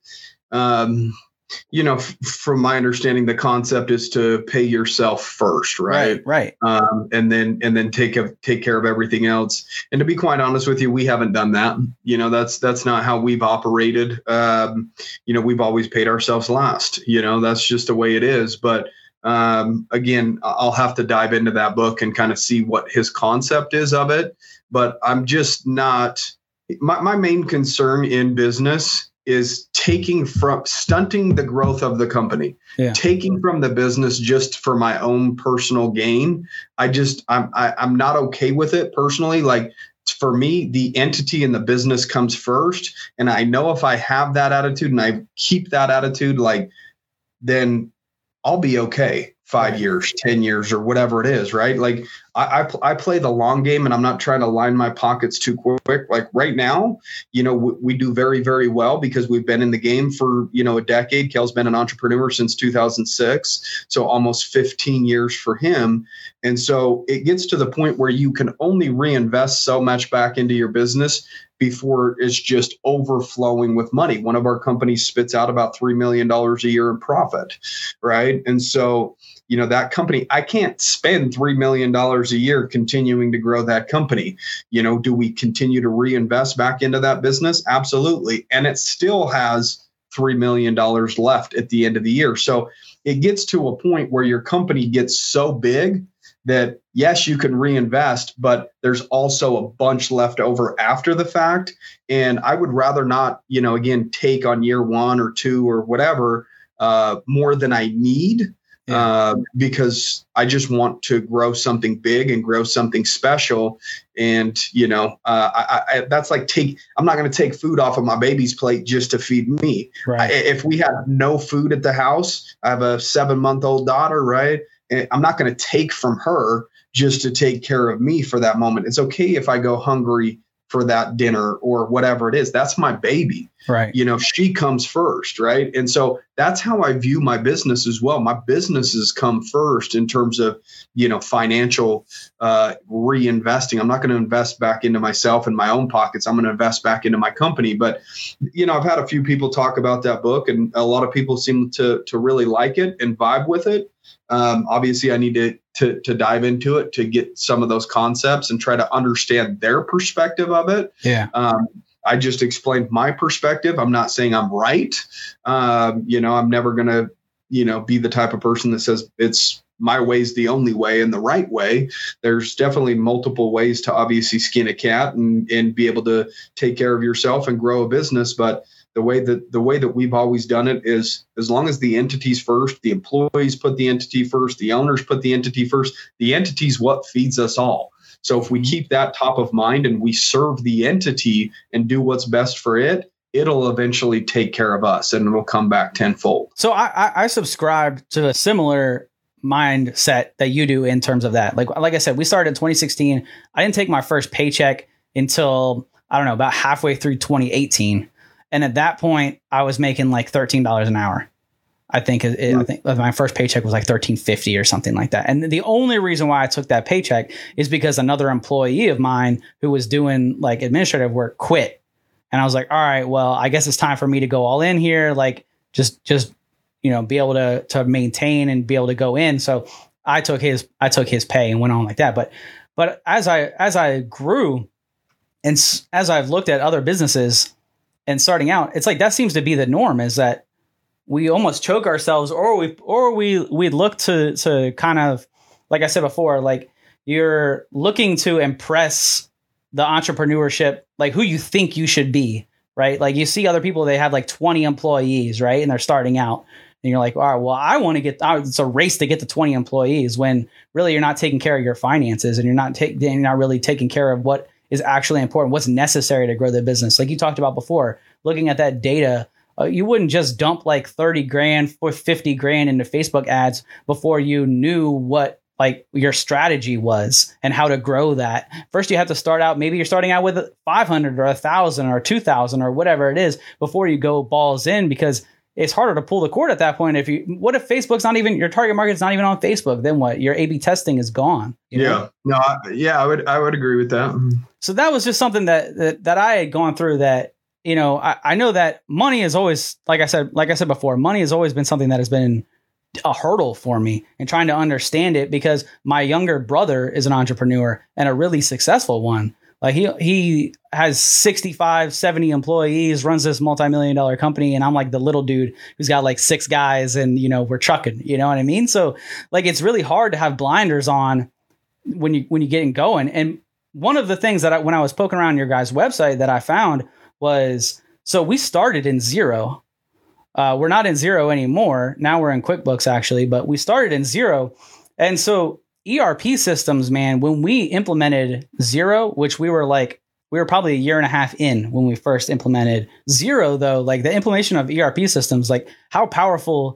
um, you know, f- from my understanding, the concept is to pay yourself first, right? Right. right. Um, and then and then take a, take care of everything else. And to be quite honest with you, we haven't done that. You know, that's that's not how we've operated. Um, you know, we've always paid ourselves last. You know, that's just the way it is. But Um, again, I'll have to dive into that book and kind of see what his concept is of it. But I'm just not, my, my main concern in business is taking from, stunting the growth of the company, yeah. taking from the business just for my own personal gain. I just, I'm, I, I'm not okay with it personally. Like, for me, the entity and the business comes first. And I know if I have that attitude and I keep that attitude, like, then I'll be okay five years, ten years, or whatever it is, right? Like I, I, I play the long game, and I'm not trying to line my pockets too quick. Like right now, you know, we, we do very, very well because we've been in the game for, you know, a decade. Kel's been an entrepreneur since two thousand six, so almost fifteen years for him. And so it gets to the point where you can only reinvest so much back into your business before it's just overflowing with money. One of our companies spits out about three million dollars a year in profit, right? And so, you know, that company, I can't spend three million dollars a year continuing to grow that company. You know, do we continue to reinvest back into that business? Absolutely. And it still has three million dollars left at the end of the year. So it gets to a point where your company gets so big that yes, you can reinvest, but there's also a bunch left over after the fact. And I would rather not, you know, again, take on year one or two or whatever uh, more than I need. Yeah. Uh, because I just want to grow something big and grow something special. And, you know, uh, I, I, that's like take, I'm not going to take food off of my baby's plate just to feed me. Right. I, if we have no food at the house, I have a seven month old daughter, right? And I'm not going to take from her just to take care of me for that moment. It's okay if I go hungry for that dinner or whatever it is. That's my baby. Right. You know, she comes first. Right. And so that's how I view my business as well. My businesses come first in terms of, you know, financial uh, reinvesting. I'm not going to invest back into myself and my own pockets. I'm going to invest back into my company. But, you know, I've had a few people talk about that book, and a lot of people seem to to really like it and vibe with it. Um, obviously, I need to, to to dive into it to get some of those concepts and try to understand their perspective of it. Yeah. Um, I just explained my perspective. I'm not saying I'm right. Um, you know, I'm never going to, you know, be the type of person that says it's my way's the only way and the right way. There's definitely multiple ways to obviously skin a cat and, and be able to take care of yourself and grow a business. But the way that the way that we've always done it is, as long as the entity's first, the employees put the entity first, the owners put the entity first, the entity's what feeds us all. So if we keep that top of mind and we serve the entity and do what's best for it, it'll eventually take care of us and it'll come back tenfold. So I, I subscribe to a similar mindset that you do in terms of that. Like, like I said, we started in twenty sixteen. I didn't take my first paycheck until, I don't know, about halfway through twenty eighteen. And at that point, I was making like thirteen dollars an hour. I think it, I think my first paycheck was like thirteen fifty or something like that. And the only reason why I took that paycheck is because another employee of mine who was doing like administrative work quit. And I was like, all right, well, I guess it's time for me to go all in here. Like just, just, you know, be able to, to maintain and be able to go in. So I took his, I took his pay and went on like that. But, but as I, as I grew and as I've looked at other businesses and starting out, it's like, that seems to be the norm, is that we almost choke ourselves, or we, or we, we look to, to kind of, like I said before, like you're looking to impress the entrepreneurship, like who you think you should be, right? Like you see other people, they have like twenty employees, right? And they're starting out and you're like, all right, well, I want to get, it's a race to get to twenty employees, when really you're not taking care of your finances and you're not taking, you're not really taking care of what is actually important, what's necessary to grow the business. Like you talked about before, looking at that data, uh, you wouldn't just dump like thirty grand or fifty grand into Facebook ads before you knew what like your strategy was and how to grow that. First, you have to start out, maybe you're starting out with five hundred or a thousand or two thousand or whatever it is before you go balls in, because it's harder to pull the cord at that point. If you, what if Facebook's not even, your target market's not even on Facebook? Then what? Your A B testing is gone. You know? Yeah. No, I, yeah, I would, I would agree with that. So that was just something that, that, that I had gone through that, you know, I, I know that money is always, like I said, like I said before, money has always been something that has been a hurdle for me and trying to understand it, because my younger brother is an entrepreneur and a really successful one. Like he, he has sixty-five, seventy employees, runs this multi-million dollar company. And I'm like the little dude who's got like six guys and, you know, we're trucking, you know what I mean? So like, it's really hard to have blinders on when you, when you getting going. And one of the things that I, when I was poking around your guys' website that I found was, so we started in zero. Uh, we're not in zero anymore. Now we're in QuickBooks actually, but we started in zero. And so E R P systems, man, when we implemented Zero, which we were like, we were probably a year and a half in when we first implemented Zero, though, like the implementation of E R P systems, like how powerful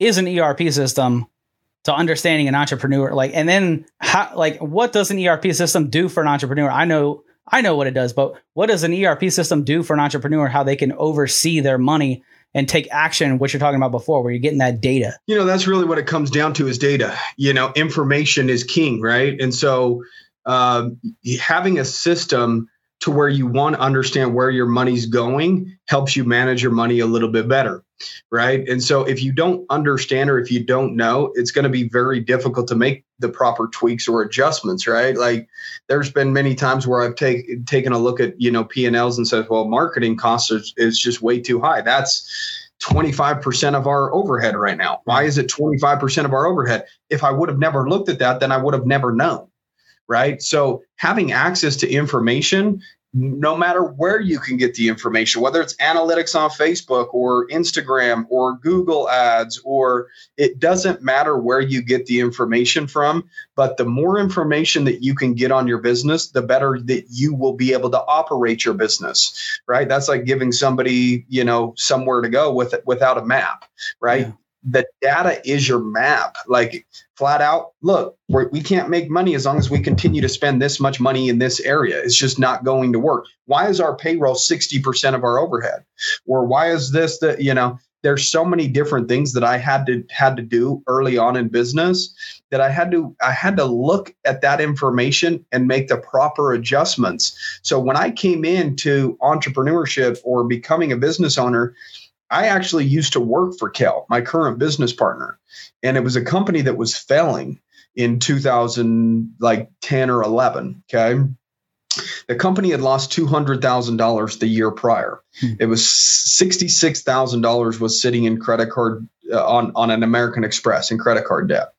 is an E R P system to understanding an entrepreneur? Like, and then how, like, what does an E R P system do for an entrepreneur? I know, I know what it does, but what does an E R P system do for an entrepreneur? How they can oversee their money and take action, what you're talking about before, where you're getting that data? You know, that's really what it comes down to is data. You know, information is king, right? And so um, having a system to where you want to understand where your money's going helps you manage your money a little bit better, right? And so if you don't understand or if you don't know, it's going to be very difficult to make the proper tweaks or adjustments, right? Like there's been many times where I've take, taken a look at, you know, P and L's and said, well, marketing costs is, is just way too high. That's twenty-five percent of our overhead right now. Why is it twenty-five percent of our overhead? If I would have never looked at that, then I would have never known. Right. So having access to information, no matter where you can get the information, whether it's analytics on Facebook or Instagram or Google ads, or it doesn't matter where you get the information from. But the more information that you can get on your business, the better that you will be able to operate your business. Right. That's like giving somebody, you know, somewhere to go with it without a map. Right. Yeah. The data is your map, like flat out. Look, we're, we can't make money as long as we continue to spend this much money in this area. It's just not going to work. Why is our payroll sixty percent of our overhead? Or why is this that, you know, there's so many different things that I had to had to do early on in business that I had to I had to look at that information and make the proper adjustments. So when I came into entrepreneurship or becoming a business owner, I actually used to work for Kel, my current business partner, and it was a company that was failing in two thousand, like ten or eleven. Okay, the company had lost two hundred thousand dollars the year prior. Hmm. It was sixty-six thousand dollars was sitting in credit card uh, on on an American Express in credit card debt.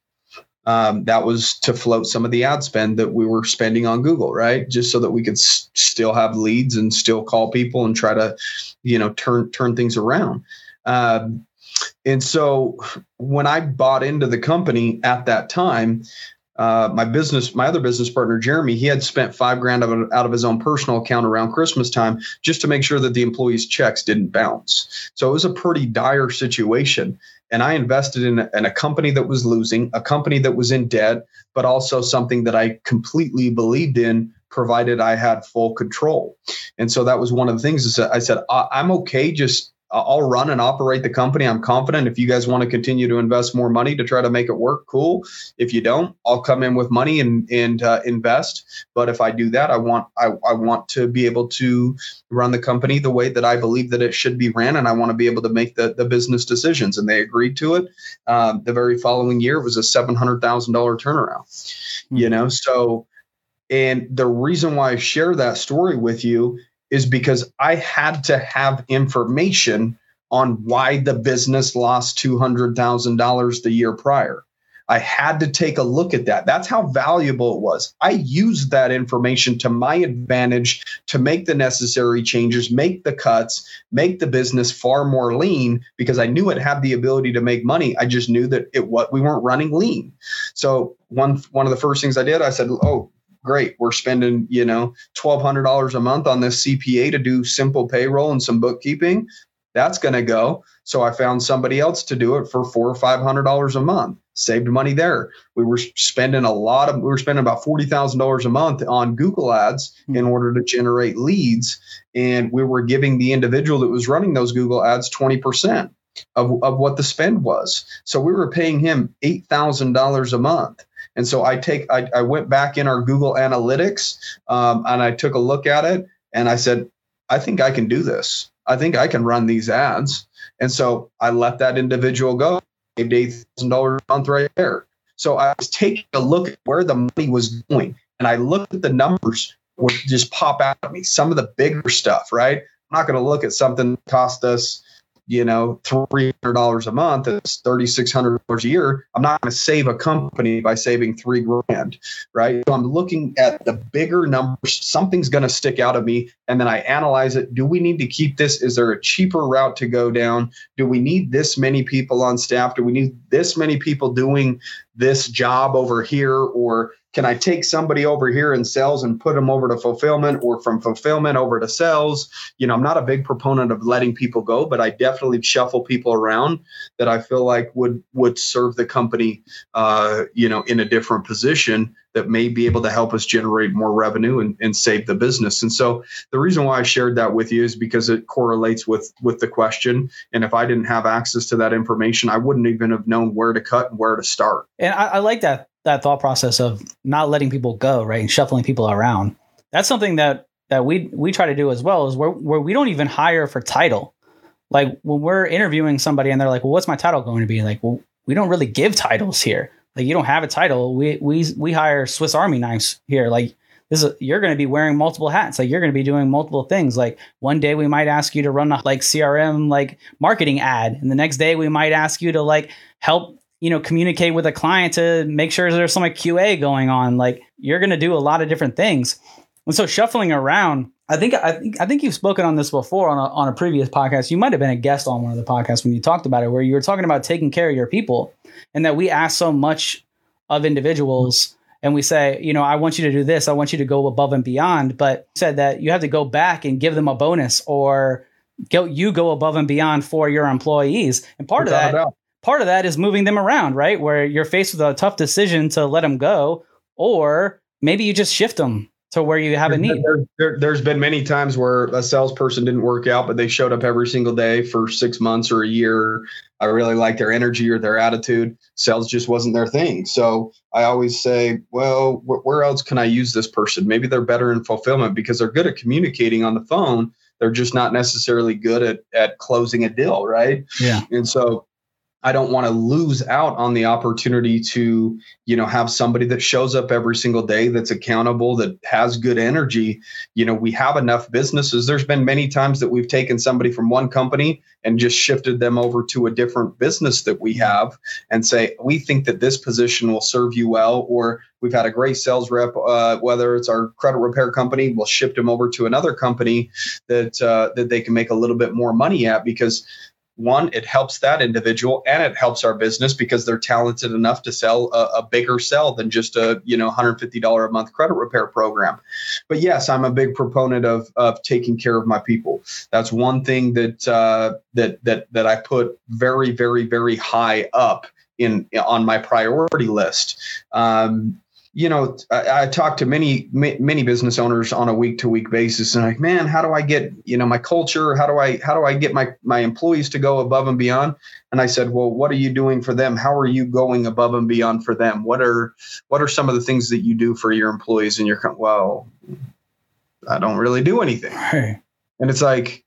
Um, that was to float some of the ad spend that we were spending on Google, right? Just so that we could s- still have leads and still call people and try to, you know, turn turn things around. Um, and so when I bought into the company at that time, uh, my business, my other business partner, Jeremy, he had spent five grand of, out of his own personal account around Christmas time just to make sure that the employees' checks didn't bounce. So it was a pretty dire situation. And I invested in a, in a company that was losing, a company that was in debt, but also something that I completely believed in, provided I had full control. And so that was one of the things is that I said, I'm okay, just I'll run and operate the company. I'm confident. If you guys want to continue to invest more money to try to make it work, cool. If you don't, I'll come in with money and and uh, invest. But if I do that, I want I, I want to be able to run the company the way that I believe that it should be ran, and I want to be able to make the, the business decisions. And they agreed to it. Um, the very following year, it was a seven hundred thousand dollars turnaround. Mm-hmm. You know, so and the reason why I share that story with you is because I had to have information on why the business lost two hundred thousand dollars the year prior. I had to take a look at that. That's how valuable it was. I used that information to my advantage to make the necessary changes, make the cuts, make the business far more lean, because I knew it had the ability to make money. I just knew that it what we weren't running lean. So one one of the first things I did, I said, oh, great, we're spending, you know, twelve hundred dollars a month on this C P A to do simple payroll and some bookkeeping. That's going to go. So I found somebody else to do it for four or five hundred dollars a month. Saved money there. We were spending a lot of, we were spending about forty thousand dollars a month on Google ads mm-hmm. in order to generate leads. And we were giving the individual that was running those Google ads twenty percent of, of what the spend was. So we were paying him eight thousand dollars a month. And so I take, I, I went back in our Google Analytics um, and I took a look at it and I said, I think I can do this. I think I can run these ads. And so I let that individual go, saved eight thousand dollars a month right there. So I was taking a look at where the money was going. And I looked at the numbers would just pop out at me, some of the bigger stuff, right? I'm not going to look at something that cost us, you know, three hundred dollars a month. It's thirty-six hundred dollars a year. I'm not going to save a company by saving three grand, right? So I'm looking at the bigger numbers. Something's going to stick out of me. And then I analyze it. Do we need to keep this? Is there a cheaper route to go down? Do we need this many people on staff? Do we need this many people doing this job over here? Or can I take somebody over here in sales and put them over to fulfillment, or from fulfillment over to sales? You know, I'm not a big proponent of letting people go, but I definitely shuffle people around that I feel like would would serve the company, uh, you know, in a different position that may be able to help us generate more revenue and, and save the business. And so the reason why I shared that with you is because it correlates with with the question. And if I didn't have access to that information, I wouldn't even have known where to cut and where to start. And I, I like that that thought process of not letting people go, right, and shuffling people around. That's something that that we we try to do as well, is where where we don't even hire for title. Like when we're interviewing somebody and they're like, well, what's my title going to be? Like, well, we don't really give titles here. Like, you don't have a title. We we we hire Swiss Army knives here. Like, this is, you're going to be wearing multiple hats. Like, you're going to be doing multiple things. Like, one day we might ask you to run a like C R M like marketing ad, and the next day we might ask you to like help, you know, communicate with a client to make sure there's some like Q A going on. Like, you're going to do a lot of different things. And so shuffling around, I think I think I think you've spoken on this before on a, on a previous podcast. You might have been a guest on one of the podcasts when you talked about it, where you were talking about taking care of your people, and that we ask so much of individuals, and we say, you know, I want you to do this, I want you to go above and beyond, but said that you have to go back and give them a bonus, or go you go above and beyond for your employees. And part Without of that, part of that is moving them around, right? Where you're faced with a tough decision to let them go, or maybe you just shift them to where you have a need. There, there, there's been many times where a salesperson didn't work out, but they showed up every single day for six months or a year. I really liked their energy or their attitude. Sales just wasn't their thing. So I always say, well, wh- where else can I use this person? Maybe they're better in fulfillment because they're good at communicating on the phone. They're just not necessarily good at, at closing a deal, right? Yeah. And so I don't want to lose out on the opportunity to, you know, have somebody that shows up every single day, that's accountable, that has good energy. You know, we have enough businesses. There's been many times that we've taken somebody from one company and just shifted them over to a different business that we have and say, we think that this position will serve you well. Or we've had a great sales rep, uh, whether it's our credit repair company, we'll shift them over to another company that uh, that they can make a little bit more money at, because one, it helps that individual and it helps our business because they're talented enough to sell a, a bigger sell than just a, you know, one hundred fifty dollars a month credit repair program. But yes, I'm a big proponent of of taking care of my people. That's one thing that uh, that that that I put very, very, very high up in on my priority list. Um, You know, I, I talk to many, many business owners on a week to week basis, and like, man, how do I get, you know, my culture? How do I, how do I get my, my employees to go above and beyond? And I said, well, what are you doing for them? How are you going above and beyond for them? What are, what are some of the things that you do for your employees? And you're, well, I don't really do anything. Hey. And it's like,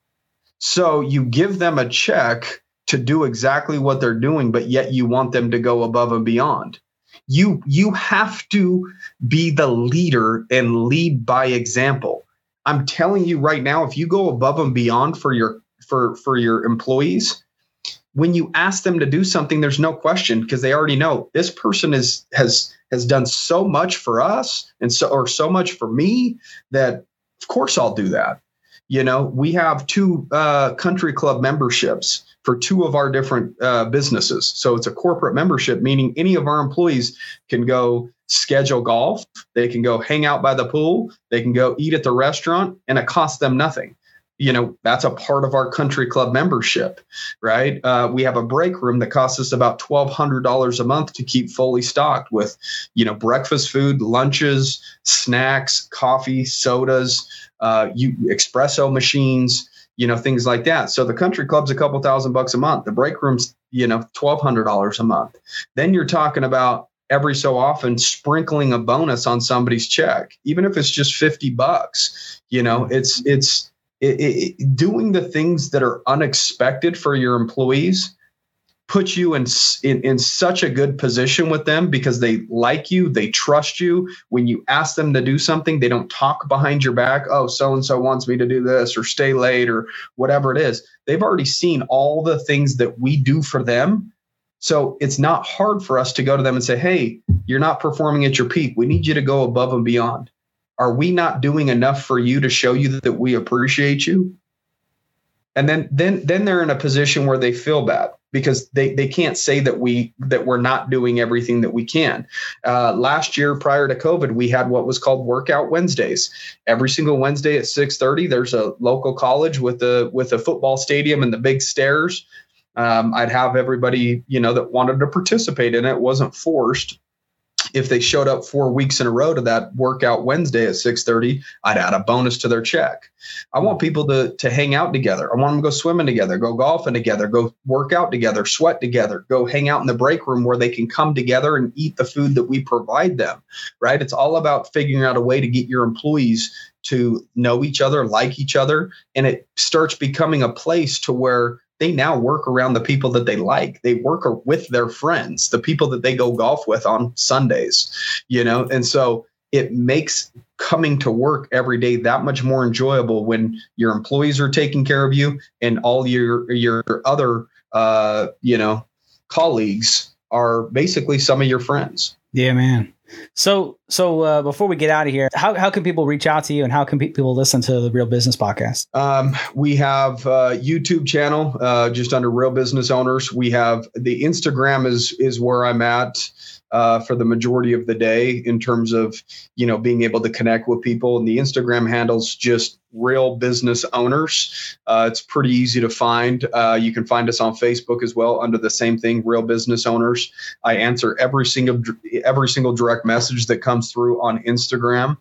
so you give them a check to do exactly what they're doing, but yet you want them to go above and beyond. You you have to be the leader and lead by example. I'm telling you right now, if you go above and beyond for your for for your employees, when you ask them to do something, there's no question, because they already know this person is has has done so much for us and so or so much for me that of course I'll do that. You know, we have two uh, country club memberships for two of our different uh, businesses. So it's a corporate membership, meaning any of our employees can go schedule golf. They can go hang out by the pool. They can go eat at the restaurant, and it costs them nothing. You know, that's a part of our country club membership, right? Uh, we have a break room that costs us about twelve hundred dollars a month to keep fully stocked with, you know, breakfast food, lunches, snacks, coffee, sodas, uh, you espresso machines, you know, things like that. So the country club's a couple thousand bucks a month. The break room's, you know, twelve hundred dollars a month. Then you're talking about every so often sprinkling a bonus on somebody's check, even if it's just fifty bucks. You know, it's it's it, it, doing the things that are unexpected for your employees puts you in, in in such a good position with them, because they like you, they trust you. When you ask them to do something, they don't talk behind your back. Oh, so-and-so wants me to do this or stay late or whatever it is. They've already seen all the things that we do for them. So it's not hard for us to go to them and say, hey, you're not performing at your peak. We need you to go above and beyond. Are we not doing enough for you to show you that we appreciate you? And then then then they're in a position where they feel bad because they, they can't say that we that we're not doing everything that we can. Uh, last year, prior to COVID, we had what was called Workout Wednesdays. Every single Wednesday at six thirty, there's a local college with a with a football stadium and the big stairs. Um, I'd have everybody, you know, that wanted to participate in it, wasn't forced. If they showed up four weeks in a row to that Workout Wednesday at six thirty, I'd add a bonus to their check. I want people to to hang out together. I want them to go swimming together, go golfing together, go work out together, sweat together, go hang out in the break room where they can come together and eat the food that we provide them, right? It's all about figuring out a way to get your employees to know each other, like each other, and it starts becoming a place to where they now work around the people that they like. They work with their friends, the people that they go golf with on Sundays, you know? And so it makes coming to work every day that much more enjoyable when your employees are taking care of you and all your, your other, uh, you know, colleagues are basically some of your friends. Yeah, man. So, so uh, before we get out of here, how how can people reach out to you, and how can pe- people listen to the Real Business Podcast? Um, we have a YouTube channel uh, just under Real Business Owners. We have the Instagram is is where I'm at uh, for the majority of the day in terms of, you know, being able to connect with people. And the Instagram handle's just Real Business Owners. Uh, it's pretty easy to find. Uh, you can find us on Facebook as well under the same thing, Real Business Owners. I answer every single every single direct message that comes through on Instagram.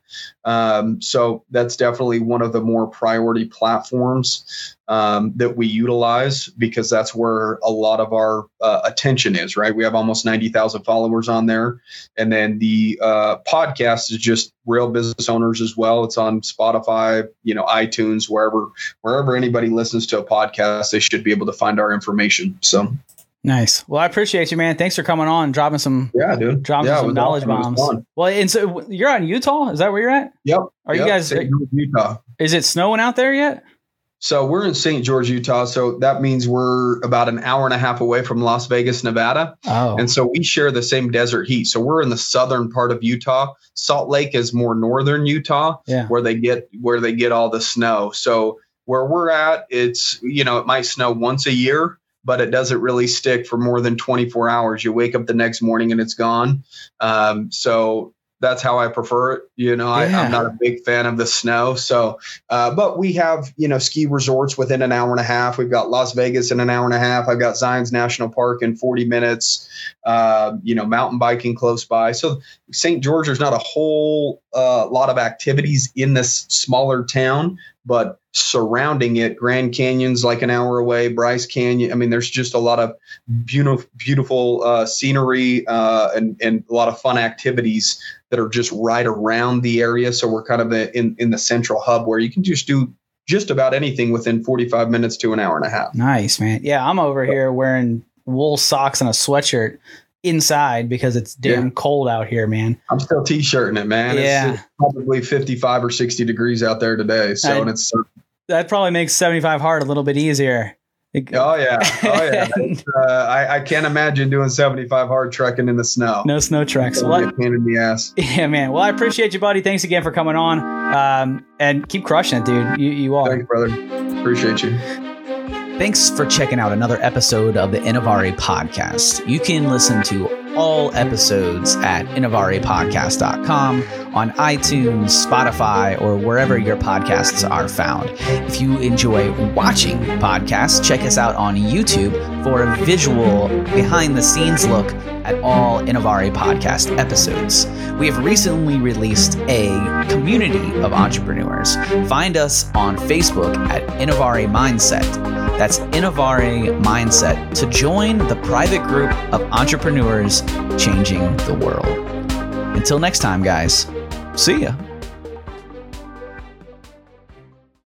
Um, so that's definitely one of the more priority platforms um, that we utilize because that's where a lot of our uh, attention is, right? We have almost ninety thousand followers on there. And then the uh, podcast is just Real Business Owners as well. It's on Spotify, you know, iTunes, wherever, wherever anybody listens to a podcast, they should be able to find our information. So nice. Well, I appreciate you, man. Thanks for coming on, dropping some, yeah, dude, dropping yeah, some knowledge awesome. bombs. Well, and so you're out in Utah. Is that where you're at? Yep. Are yep. you guys, Saint George, Utah. Is it snowing out there yet? So we're in Saint George, Utah. So that means we're about an hour and a half away from Las Vegas, Nevada. Oh. And so we share the same desert heat. So we're in the southern part of Utah. Salt Lake is more northern Utah, yeah. where they get where they get all the snow. So where we're at, it's, you know, it might snow once a year, but it doesn't really stick for more than twenty-four hours. You wake up the next morning and it's gone. Um, so that's how I prefer it. You know, I, yeah. I'm not a big fan of the snow. So, uh, but we have, you know, ski resorts within an hour and a half. We've got Las Vegas in an hour and a half. I've got Zions National Park in forty minutes, uh, you know, mountain biking close by. So Saint George, there's not a whole uh, lot of activities in this smaller town, but surrounding it, Grand Canyon's like an hour away, Bryce Canyon. I mean, there's just a lot of beautiful, beautiful uh, scenery uh, and, and a lot of fun activities that are just right around the area. So we're kind of in, in the central hub where you can just do just about anything within forty-five minutes to an hour and a half. Nice, man. Yeah, I'm over here wearing wool socks and a sweatshirt inside because it's damn yeah. cold out here, man. I'm still t-shirting it, man. Yeah. It's, it's probably fifty-five or sixty degrees out there today. So I, and it's that probably makes seventy-five hard a little bit easier. Oh yeah, oh yeah. uh, I, I can't imagine doing seventy-five hard trekking in the snow. No snow treks. Well, a pain in the ass. Yeah, man. Well, I appreciate you, buddy. Thanks again for coming on. Um, and keep crushing it, dude. You you are. Thanks, brother. Appreciate you. Thanks for checking out another episode of the Innovari Podcast. You can listen to all episodes at innovari podcast dot com, on iTunes, Spotify, or wherever your podcasts are found. If you enjoy watching podcasts, check us out on YouTube for a visual behind-the-scenes look at all Innovari Podcast episodes. We have recently released a community of entrepreneurs. Find us on Facebook at Innovari Mindset. That's Innovari Mindset to join the private group of entrepreneurs changing the world. Until next time, guys. See ya.